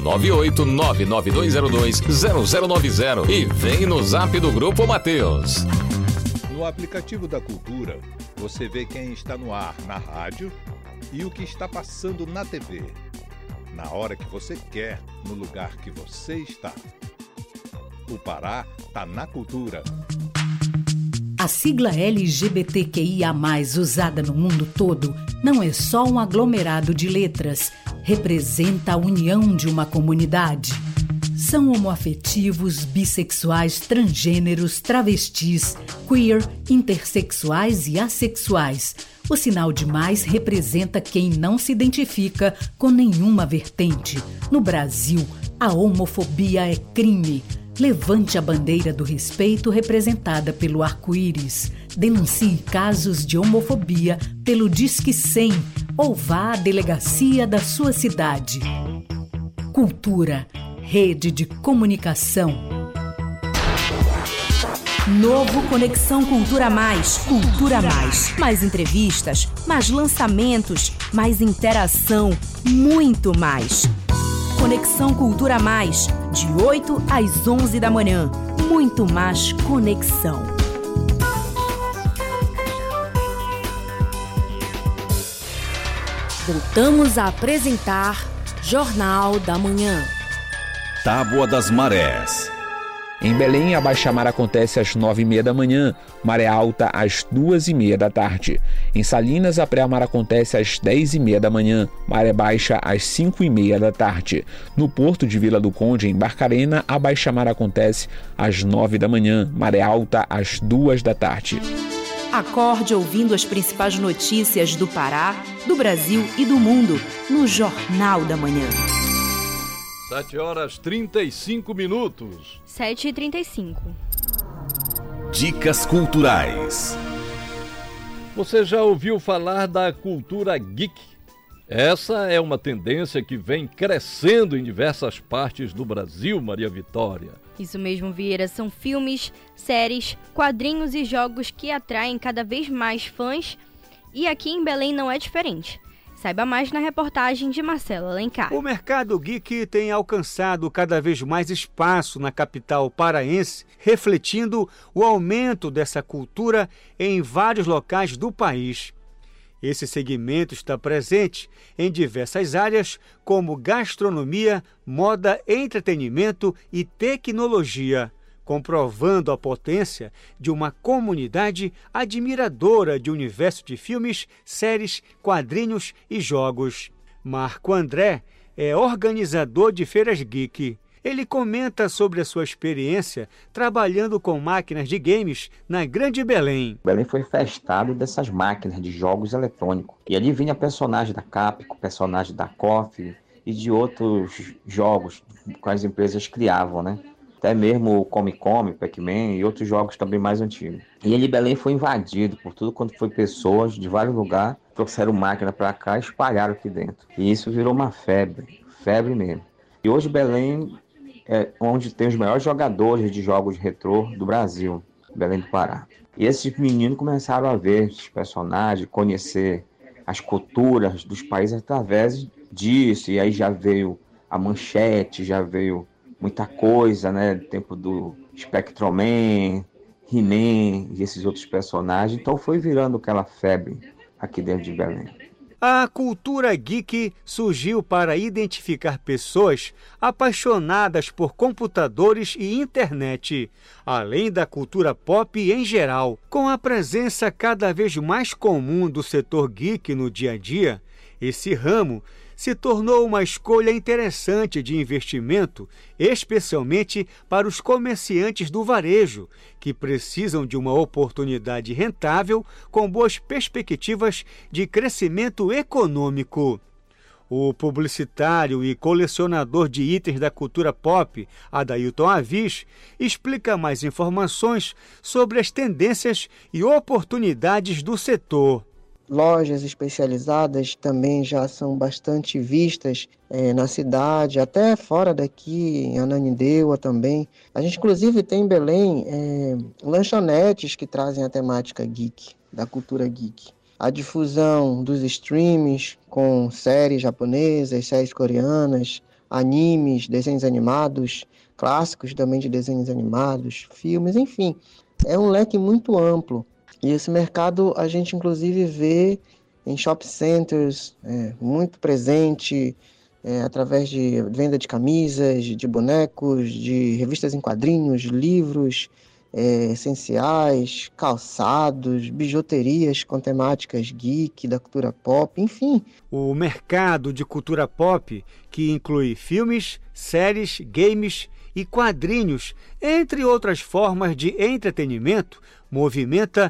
[SPEAKER 22] 98992020090 e vem no Zap do Grupo Mateus.
[SPEAKER 25] No aplicativo da Cultura, você vê quem está no ar na rádio e o que está passando na TV. Na hora que você quer, no lugar que você está. O Pará está na Cultura.
[SPEAKER 18] A sigla LGBTQIA+, usada no mundo todo, não é só um aglomerado de letras, representa a união de uma comunidade. São homoafetivos, bissexuais, transgêneros, travestis, queer, intersexuais e assexuais. O sinal de mais representa quem não se identifica com nenhuma vertente. No Brasil, a homofobia é crime. Levante a bandeira do respeito representada pelo arco-íris. Denuncie casos de homofobia pelo Disque 100 ou vá à delegacia da sua cidade. Cultura, rede de comunicação.
[SPEAKER 2] Novo Conexão Cultura Mais. Cultura Mais. Mais entrevistas, mais lançamentos, mais interação, muito mais. Conexão Cultura Mais, de 8 às 11 da manhã. Muito mais conexão. Voltamos a apresentar Jornal da Manhã.
[SPEAKER 3] Tábua das Marés.
[SPEAKER 6] Em Belém, a baixa-mar acontece às 9h30 da manhã, maré alta às 2h30 da tarde. Em Salinas, a pré-mar acontece às 10h30 da manhã, maré baixa às 5h30 da tarde. No porto de Vila do Conde, em Barcarena, a baixa-mar acontece às 9h da manhã, maré alta às 2h da tarde.
[SPEAKER 2] Acorde ouvindo as principais notícias do Pará, do Brasil e do mundo no Jornal da Manhã.
[SPEAKER 5] 7h35.
[SPEAKER 4] 7h35.
[SPEAKER 3] Dicas culturais.
[SPEAKER 5] Você já ouviu falar da cultura geek? Essa é uma tendência que vem crescendo em diversas partes do Brasil, Maria Vitória.
[SPEAKER 4] Isso mesmo, Vieira. São filmes, séries, quadrinhos e jogos que atraem cada vez mais fãs. E aqui em Belém não é diferente. Saiba mais na reportagem de Marcelo Alencar.
[SPEAKER 7] O mercado geek tem alcançado cada vez mais espaço na capital paraense, refletindo o aumento dessa cultura em vários locais do país. Esse segmento está presente em diversas áreas, como gastronomia, moda, entretenimento e tecnologia, comprovando a potência de uma comunidade admiradora de universo de filmes, séries, quadrinhos e jogos. Marco André é organizador de feiras geek. Ele comenta sobre a sua experiência trabalhando com máquinas de games na Grande Belém.
[SPEAKER 16] Belém foi festado dessas máquinas de jogos eletrônicos. E ali vinha personagem da Capcom, personagem da KOF e de outros jogos que as empresas criavam, né? Até mesmo o Come Come, Pac-Man e outros jogos também mais antigos. E ele, Belém, foi invadido por tudo quanto foi pessoas de vários lugares, trouxeram máquina para cá e espalharam aqui dentro. E isso virou uma febre mesmo. E hoje Belém é onde tem os melhores jogadores de jogos retrô do Brasil, Belém do Pará. E esses meninos começaram a ver esses personagens, conhecer as culturas dos países através disso. E aí já veio a Manchete, já veio muita coisa, né? Do tempo do Spectroman, He-Man e esses outros personagens. Então foi virando aquela febre aqui dentro de Belém.
[SPEAKER 7] A cultura geek surgiu para identificar pessoas apaixonadas por computadores e internet, além da cultura pop em geral. Com a presença cada vez mais comum do setor geek no dia a dia, esse ramo se tornou uma escolha interessante de investimento, especialmente para os comerciantes do varejo, que precisam de uma oportunidade rentável com boas perspectivas de crescimento econômico. O publicitário e colecionador de itens da cultura pop, Adailton Avis, explica mais informações sobre as tendências e oportunidades do setor.
[SPEAKER 17] Lojas especializadas também já são bastante vistas na cidade, até fora daqui, em Ananindeua também. A gente, inclusive, tem em Belém lanchonetes que trazem a temática geek, da cultura geek. A difusão dos streams com séries japonesas, séries coreanas, animes, desenhos animados, clássicos também de desenhos animados, filmes, enfim. É um leque muito amplo. E esse mercado a gente inclusive vê em shopping centers, muito presente, através de venda de camisas, de bonecos, de revistas em quadrinhos, livros, essenciais, calçados, bijuterias com temáticas geek, da cultura pop, enfim.
[SPEAKER 7] O mercado de cultura pop, que inclui filmes, séries, games e quadrinhos, entre outras formas de entretenimento, movimenta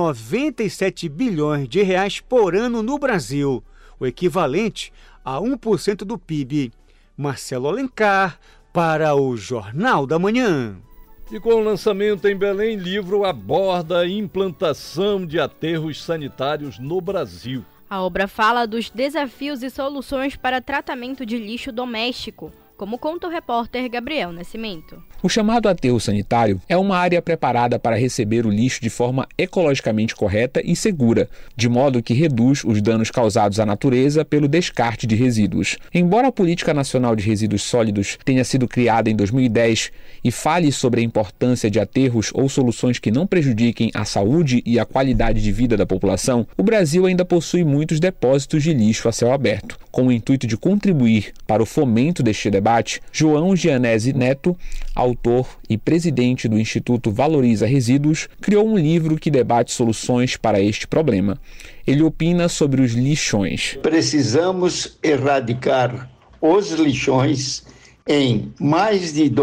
[SPEAKER 7] 97 bilhões de reais por ano no Brasil, o equivalente a 1% do PIB. Marcelo Alencar, para o Jornal da Manhã.
[SPEAKER 5] E com o lançamento em Belém, livro aborda a implantação de aterros sanitários no Brasil.
[SPEAKER 4] A obra fala dos desafios e soluções para tratamento de lixo doméstico, como conta o repórter Gabriel Nascimento.
[SPEAKER 6] O chamado aterro sanitário é uma área preparada para receber o lixo de forma ecologicamente correta e segura, de modo que reduz os danos causados à natureza pelo descarte de resíduos. Embora a Política Nacional de Resíduos Sólidos tenha sido criada em 2010 e fale sobre a importância de aterros ou soluções que não prejudiquem a saúde e a qualidade de vida da população, o Brasil ainda possui muitos depósitos de lixo a céu aberto. Com o intuito de contribuir para o fomento deste debate, João Gianese Neto, autor e presidente do Instituto Valoriza Resíduos, criou um livro que debate soluções para este problema. Ele opina sobre os lixões.
[SPEAKER 12] Precisamos erradicar os lixões em mais de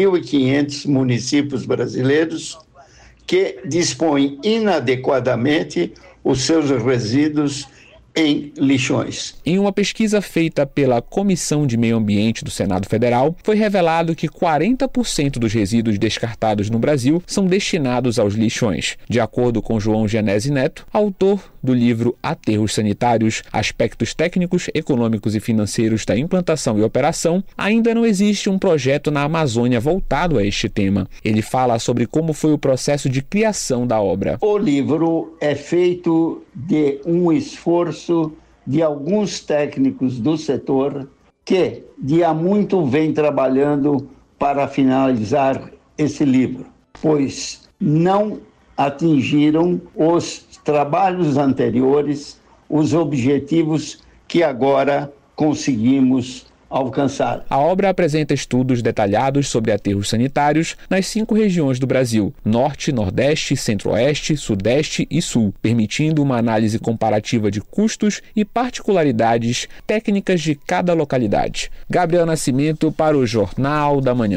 [SPEAKER 12] 2.500 municípios brasileiros que dispõem inadequadamente os seus resíduos em lixões.
[SPEAKER 6] Em uma pesquisa feita pela Comissão de Meio Ambiente do Senado Federal, foi revelado que 40% dos resíduos descartados no Brasil são destinados aos lixões. De acordo com João Gianese Neto, autor do livro Aterros Sanitários, Aspectos Técnicos, Econômicos e Financeiros da Implantação e Operação, ainda não existe um projeto na Amazônia voltado a este tema. Ele fala sobre como foi o processo de criação da obra.
[SPEAKER 12] O livro é feito de um esforço de alguns técnicos do setor que de há muito vem trabalhando para finalizar esse livro, pois não atingiram os trabalhos anteriores os objetivos que agora conseguimos alcançar.
[SPEAKER 6] A obra apresenta estudos detalhados sobre aterros sanitários nas 5 regiões do Brasil: Norte, Nordeste, Centro-Oeste, Sudeste e Sul, permitindo uma análise comparativa de custos e particularidades técnicas de cada localidade. Gabriel Nascimento para o Jornal da Manhã.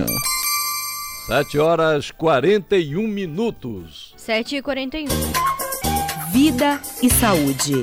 [SPEAKER 5] 7h41.
[SPEAKER 4] 7h41.
[SPEAKER 2] Vida e saúde.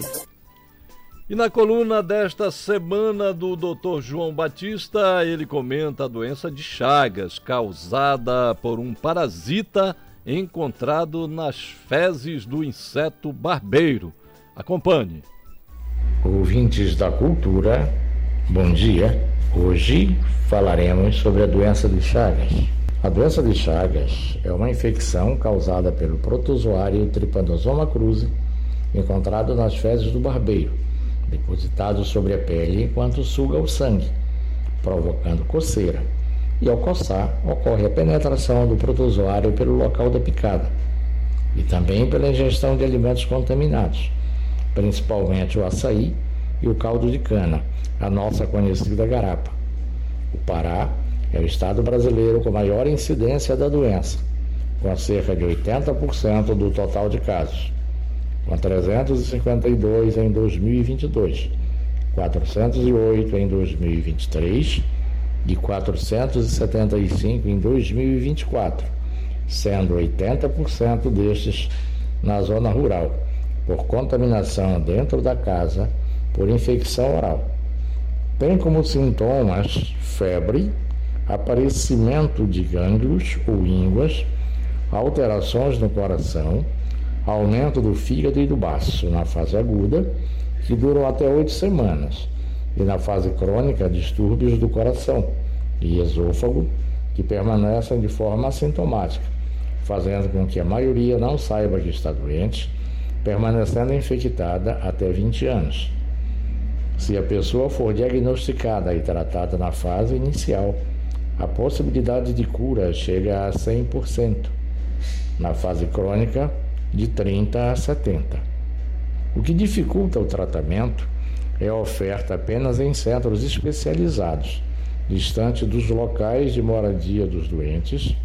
[SPEAKER 5] E na coluna desta semana do Dr. João Batista, ele comenta a doença de Chagas, causada por um parasita encontrado nas fezes do inseto barbeiro. Acompanhe.
[SPEAKER 1] Ouvintes da cultura, bom dia. Hoje falaremos sobre a doença de Chagas. A doença de Chagas é uma infecção causada pelo protozoário Trypanosoma cruzi, encontrado nas fezes do barbeiro, depositado sobre a pele enquanto suga o sangue, provocando coceira. E ao coçar, ocorre a penetração do protozoário pelo local da picada e também pela ingestão de alimentos contaminados, principalmente o açaí e o caldo de cana, a nossa conhecida garapa. O Pará é o estado brasileiro com maior incidência da doença, com cerca de 80% do total de casos, com 352 em 2022, 408 em 2023 e 475 em 2024, sendo 80% destes na zona rural, por contaminação dentro da casa por infecção oral. Tem como sintomas febre, aparecimento de gânglios ou ínguas, alterações no coração, aumento do fígado e do baço na fase aguda, que duram até 8 semanas, e na fase crônica, distúrbios do coração e esôfago, que permanecem de forma assintomática, fazendo com que a maioria não saiba que está doente, permanecendo infectada até 20 anos. Se a pessoa for diagnosticada e tratada na fase inicial, a possibilidade de cura chega a 100%. Na fase crônica, de 30% a 70%. O que dificulta o tratamento é a oferta apenas em centros especializados, distante dos locais de moradia dos doentes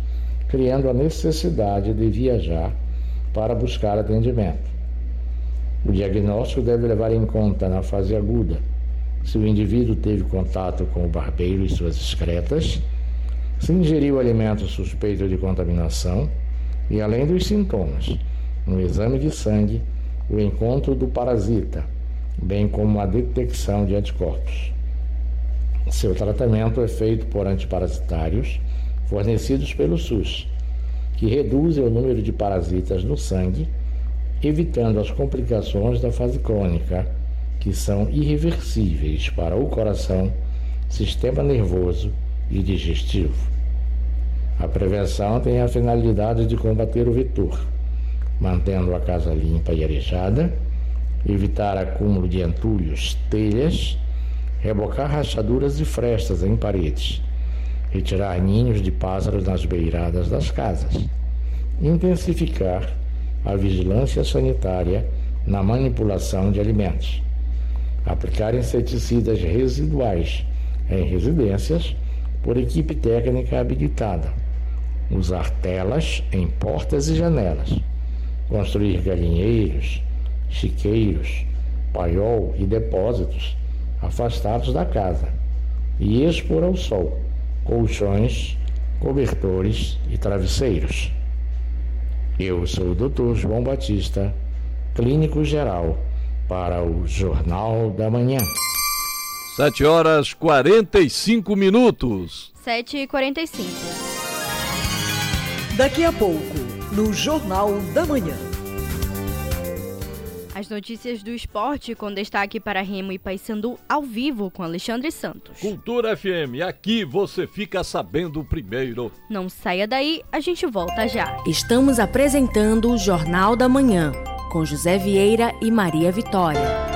[SPEAKER 1] criando a necessidade de viajar para buscar atendimento. O diagnóstico deve levar em conta, na fase aguda, se o indivíduo teve contato com o barbeiro e suas excretas, se ingeriu alimento suspeito de contaminação e, além dos sintomas, no exame de sangue, o encontro do parasita, bem como a detecção de anticorpos. Seu tratamento é feito por antiparasitários fornecidos pelo SUS, que reduzem o número de parasitas no sangue, evitando as complicações da fase crônica, que são irreversíveis para o coração, sistema nervoso e digestivo. A prevenção tem a finalidade de combater o vetor, mantendo a casa limpa e arejada, evitar acúmulo de entulhos, telhas, rebocar rachaduras e frestas em paredes, retirar ninhos de pássaros nas beiradas das casas, intensificar a vigilância sanitária na manipulação de alimentos, aplicar inseticidas residuais em residências por equipe técnica habilitada, usar telas em portas e janelas, construir galinheiros, chiqueiros, paiol e depósitos afastados da casa e expor ao sol colchões, cobertores e travesseiros. Eu sou o Dr. João Batista, clínico geral, para o Jornal da Manhã.
[SPEAKER 5] 7h45.
[SPEAKER 4] 7h45.
[SPEAKER 18] Daqui a pouco, no Jornal da Manhã.
[SPEAKER 4] As notícias do esporte com destaque para Remo e Paysandu ao vivo com Alexandre Santos.
[SPEAKER 5] Cultura FM, aqui você fica sabendo primeiro.
[SPEAKER 4] Não saia daí, a gente volta já.
[SPEAKER 2] Estamos apresentando o Jornal da Manhã, com José Vieira e Maria Vitória.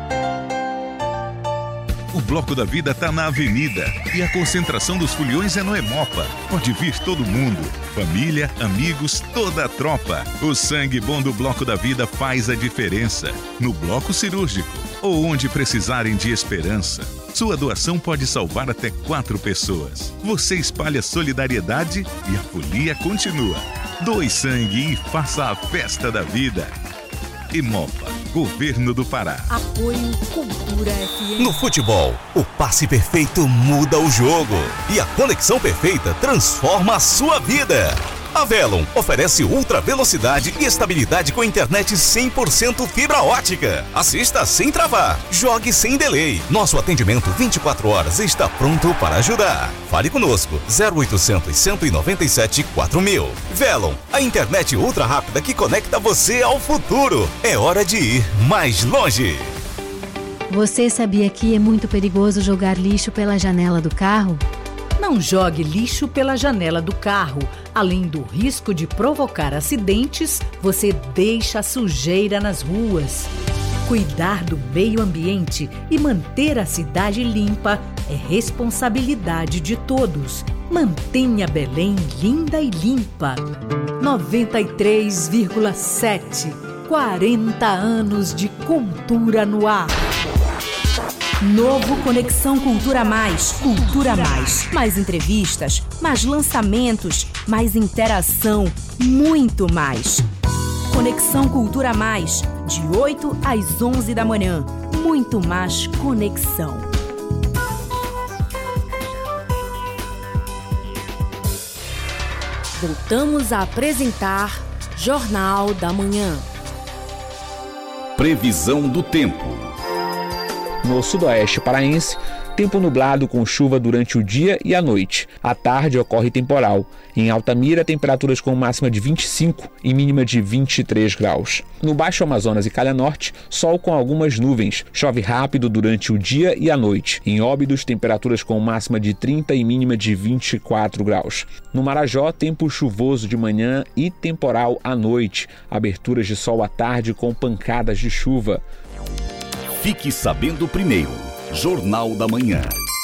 [SPEAKER 8] O Bloco da Vida está na Avenida e a concentração dos foliões é no Hemopa. Pode vir todo mundo, família, amigos, toda a tropa. O sangue bom do Bloco da Vida faz a diferença. No Bloco Cirúrgico ou onde precisarem de esperança. Sua doação pode salvar até 4 pessoas. Você espalha solidariedade e a folia continua. Doe sangue e faça a festa da vida. Hemopa, Governo do Pará.
[SPEAKER 18] Apoio Cultura FM.
[SPEAKER 19] No futebol, o passe perfeito muda o jogo e a conexão perfeita transforma a sua vida. A Velon oferece ultra velocidade e estabilidade com internet 100% fibra ótica. Assista sem travar, jogue sem delay. Nosso atendimento 24 horas está pronto para ajudar. Fale conosco, 0800 197 4000. Velon, a internet ultra rápida que conecta você ao futuro. É hora de ir mais longe.
[SPEAKER 20] Você sabia que é muito perigoso jogar lixo pela janela do carro?
[SPEAKER 18] Não jogue lixo pela janela do carro. Além do risco de provocar acidentes, você deixa a sujeira nas ruas. Cuidar do meio ambiente e manter a cidade limpa é responsabilidade de todos. Mantenha Belém linda e limpa. 93,7. 40 anos de cultura no ar.
[SPEAKER 2] Novo Conexão Cultura Mais. Cultura Mais. Mais entrevistas, mais lançamentos, mais interação, muito mais. Conexão Cultura Mais, de 8 às 11 da manhã. Muito mais conexão. Voltamos a apresentar Jornal da Manhã.
[SPEAKER 3] Previsão do tempo.
[SPEAKER 6] No sudoeste paraense, tempo nublado com chuva durante o dia e a noite. À tarde ocorre temporal. Em Altamira, temperaturas com máxima de 25 e mínima de 23 graus. No Baixo Amazonas e Calha Norte, sol com algumas nuvens. Chove rápido durante o dia e a noite. Em Óbidos, temperaturas com máxima de 30 e mínima de 24 graus. No Marajó, tempo chuvoso de manhã e temporal à noite. Aberturas de sol à tarde com pancadas de chuva.
[SPEAKER 3] Fique sabendo primeiro. Jornal da Manhã.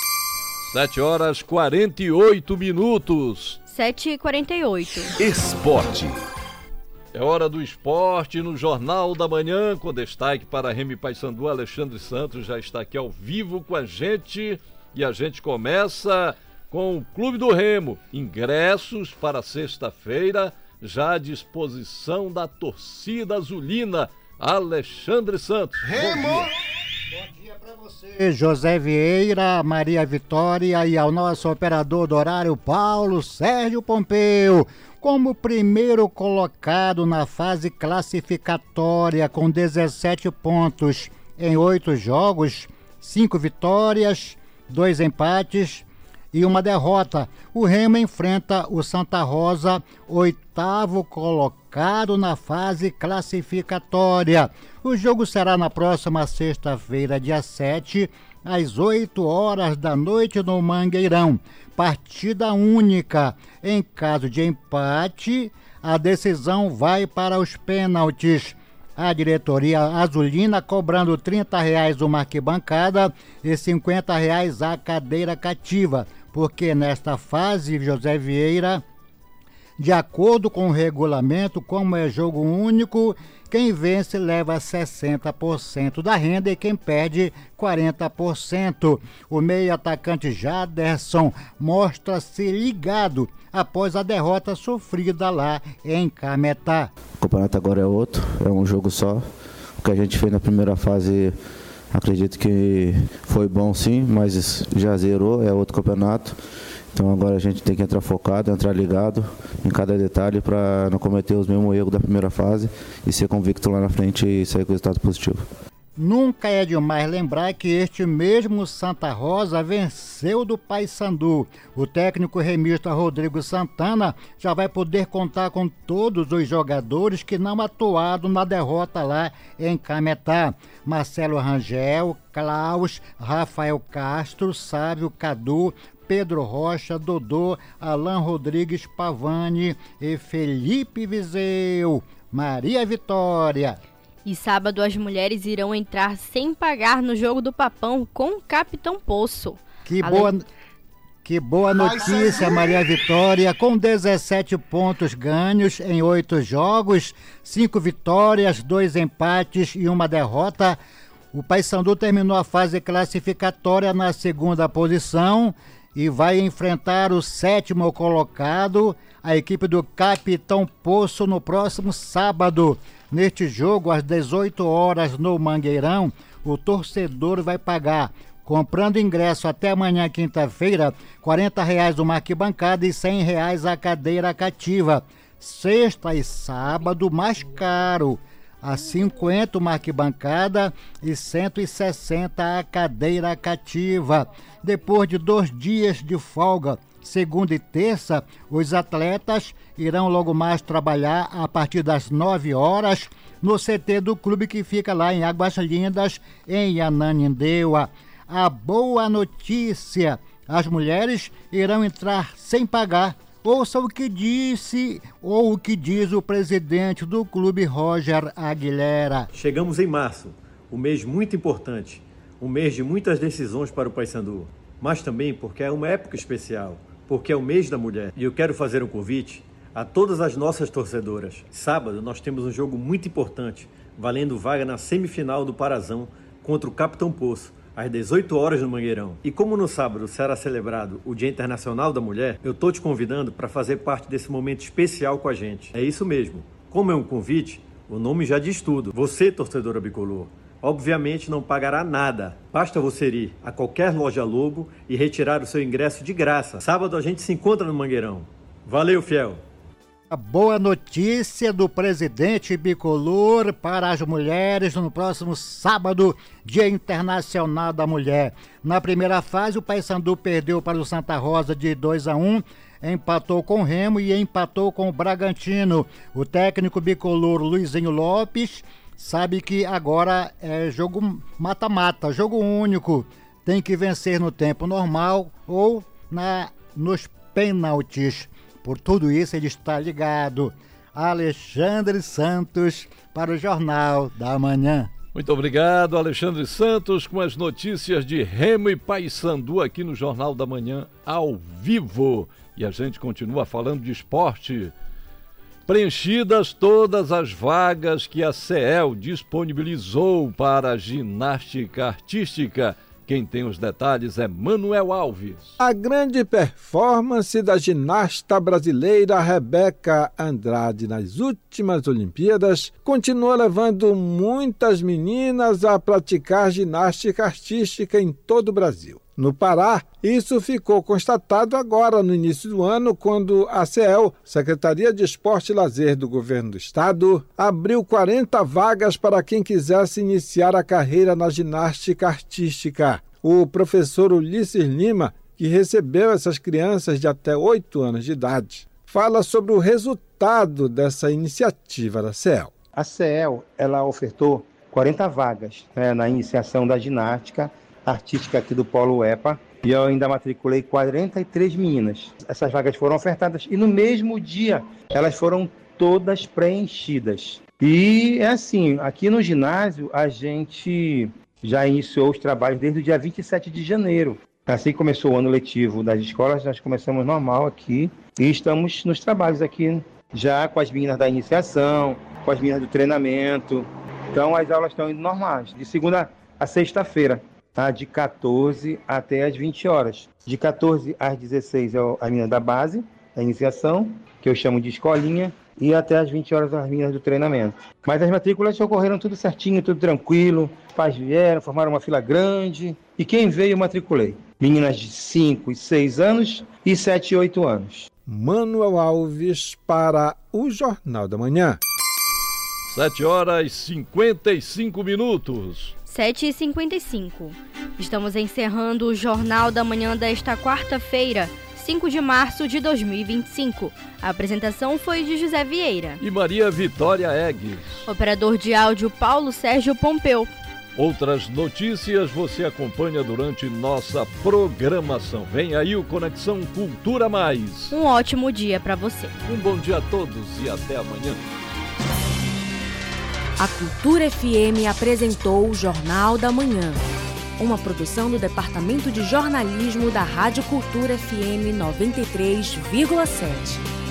[SPEAKER 5] 7h48.
[SPEAKER 4] 7h48.
[SPEAKER 3] Esporte.
[SPEAKER 5] É hora do esporte no Jornal da Manhã, com destaque para Remo e Paysandu. Alexandre Santos já está aqui ao vivo com a gente. E a gente começa com o Clube do Remo. Ingressos para sexta-feira já à disposição da torcida azulina. Alexandre Santos.
[SPEAKER 10] Remo! Bom dia para você, José Vieira, Maria Vitória e ao nosso operador do horário, Paulo Sérgio Pompeu. Como primeiro colocado na fase classificatória com 17 pontos em 8 jogos, 5 vitórias, 2 empates e 1 derrota. O Remo enfrenta o Santa Rosa, 8º colocado na fase classificatória. O jogo será na próxima sexta-feira, dia 7, às 8 horas da noite no Mangueirão. Partida única. Em caso de empate, a decisão vai para os pênaltis. A diretoria azulina cobrando R$30 uma arquibancada e R$50 a cadeira cativa, porque nesta fase, José Vieira, de acordo com o regulamento, como é jogo único, quem vence leva 60% da renda e quem perde 40%. O meio-atacante Jaderson mostra-se ligado após a derrota sofrida lá em Cametá.
[SPEAKER 11] O campeonato agora é outro, é um jogo só. O que a gente fez na primeira fase, acredito que foi bom sim, mas já zerou, é outro campeonato. Então agora a gente tem que entrar focado, entrar ligado em cada detalhe para não cometer os mesmos erros da primeira fase e ser convicto lá na frente e sair com resultado positivo.
[SPEAKER 10] Nunca é demais lembrar que este mesmo Santa Rosa venceu do Paysandu. O técnico remista Rodrigo Santana já vai poder contar com todos os jogadores que não atuaram na derrota lá em Cametá. Marcelo Rangel, Klaus, Rafael Castro, Sávio Cadu, Pedro Rocha, Dodô, Alan Rodrigues Pavani e Felipe Viseu. Maria Vitória.
[SPEAKER 4] E sábado as mulheres irão entrar sem pagar no jogo do Papão com o Capitão Poço.
[SPEAKER 10] Que boa notícia, Maria Vitória, com 17 pontos ganhos em 8 jogos, 5 vitórias, 2 empates e 1 derrota. O Paysandu terminou a fase classificatória na 2ª posição e vai enfrentar o 7º colocado, a equipe do Capitão Poço, no próximo sábado. Neste jogo, às 18 horas no Mangueirão, o torcedor vai pagar, comprando ingresso até amanhã, quinta-feira, R$40 uma arquibancada e R$100 a cadeira cativa. Sexta e sábado, mais caro, a 50 uma arquibancada e 160 a cadeira cativa. Depois de 2 dias de folga, segunda e terça, os atletas irão logo mais trabalhar a partir das 9 horas no CT do clube que fica lá em Águas Lindas, em Ananindeua. A boa notícia: as mulheres irão entrar sem pagar. Ouça o que disse ou o que diz o presidente do clube, Roger Aguilera.
[SPEAKER 21] Chegamos em março, um mês muito importante, um mês de muitas decisões para o Paysandu, mas também porque é uma época especial, porque é o mês da mulher. E eu quero fazer um convite a todas as nossas torcedoras. Sábado nós temos um jogo muito importante, valendo vaga na semifinal do Parazão contra o Capitão Poço, às 18 horas no Mangueirão. E como no sábado será celebrado o Dia Internacional da Mulher, eu estou te convidando para fazer parte desse momento especial com a gente. É isso mesmo. Como é um convite, o nome já diz tudo. Você, torcedora bicolor, obviamente não pagará nada. Basta você ir a qualquer loja Lobo e retirar o seu ingresso de graça. Sábado a gente se encontra no Mangueirão. Valeu, fiel!
[SPEAKER 10] A boa notícia do presidente bicolor para as mulheres no próximo sábado, Dia Internacional da Mulher. Na primeira fase, o Paysandu perdeu para o Santa Rosa de 2-1, empatou com o Remo e empatou com o Bragantino. O técnico bicolor Luizinho Lopes sabe que agora é jogo mata-mata, jogo único. Tem que vencer no tempo normal ou nos pênaltis. Por tudo isso, ele está ligado. Alexandre Santos para o Jornal da Manhã.
[SPEAKER 5] Muito obrigado, Alexandre Santos, com as notícias de Remo e Paysandu aqui no Jornal da Manhã, ao vivo. E a gente continua falando de esporte. Preenchidas todas as vagas que a CEL disponibilizou para a ginástica artística. quem tem os detalhes é Manuel Alves.
[SPEAKER 9] A grande performance da ginasta brasileira Rebeca Andrade nas últimas Olimpíadas continua levando muitas meninas a praticar ginástica artística em todo o Brasil. No Pará, isso ficou constatado agora no início do ano, quando a CEL, Secretaria de Esporte e Lazer do Governo do Estado, abriu 40 vagas para quem quisesse iniciar a carreira na ginástica artística. O professor Ulisses Lima, que recebeu essas crianças de até 8 anos de idade, fala sobre o resultado dessa iniciativa da CEL.
[SPEAKER 13] A CEL, ela ofertou 40 vagas na iniciação da ginástica artística aqui do Polo EPA, e eu ainda matriculei 43 meninas. Essas vagas foram ofertadas e no mesmo dia elas foram todas preenchidas. E é assim, aqui no ginásio a gente já iniciou os trabalhos desde o dia 27 de janeiro. Assim que começou o ano letivo das escolas, nós começamos normal aqui e estamos nos trabalhos aqui já com as meninas da iniciação, com as meninas do treinamento. Então as aulas estão indo normais, de segunda a sexta-feira. De 14 até as 20 horas. De 14 às 16 é a menina da base, a iniciação, que eu chamo de escolinha, e até as 20 horas as meninas do treinamento. Mas as matrículas ocorreram tudo certinho, tudo tranquilo. Os pais vieram, formaram uma fila grande. E quem veio, eu matriculei. Meninas de 5 e 6 anos e 7 e 8 anos.
[SPEAKER 9] Manuel Alves para o Jornal da Manhã.
[SPEAKER 5] 7h55.
[SPEAKER 4] 7h55. Estamos encerrando o Jornal da Manhã desta quarta-feira, 5 de março de 2025. A apresentação foi de José Vieira
[SPEAKER 5] e Maria Vitória Eggs.
[SPEAKER 4] Operador de áudio Paulo Sérgio Pompeu.
[SPEAKER 5] Outras notícias você acompanha durante nossa programação. Vem aí o Conexão Cultura Mais.
[SPEAKER 4] Um ótimo dia para você.
[SPEAKER 5] Um bom dia a todos e até amanhã.
[SPEAKER 2] A Cultura FM apresentou o Jornal da Manhã, uma produção do Departamento de Jornalismo da Rádio Cultura FM 93,7.